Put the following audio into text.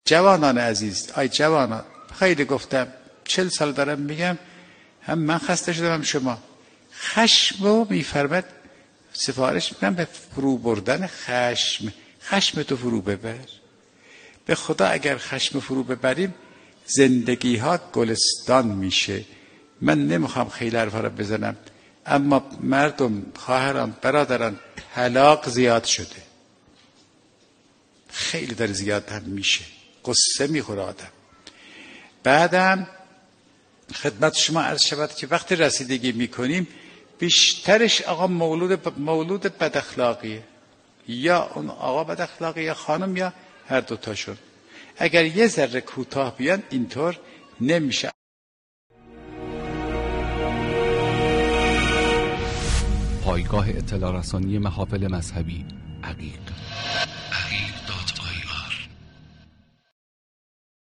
جوانان عزیز، جوانان، خیلی گفتم 40 سال دارم میگم، هم من خسته شدم هم شما. خشم رو میفرمد سفارش میکنم به فرو بردن خشم. خشم تو فرو ببر. به خدا اگر خشم فرو ببریم زندگی ها گلستان میشه. من نمیخوام خیلی حرفا رو بزنم، اما مردم، خواهران، برادران، طلاق زیاد شده، خیلی داره زیاد هم میشه، قصه میخوره آدم. بعدم خدمت شما عرض شود که وقتی رسیدگی میکنیم بیشترش آقا مولود بد اخلاقیه، یا اون آقا بد اخلاقی یا خانم یا هر دوتاشون. اگر یه ذره کوتاه بیان اینطور نمیشه. پایگاه اطلاع رسانی محافل مذهبی عقیق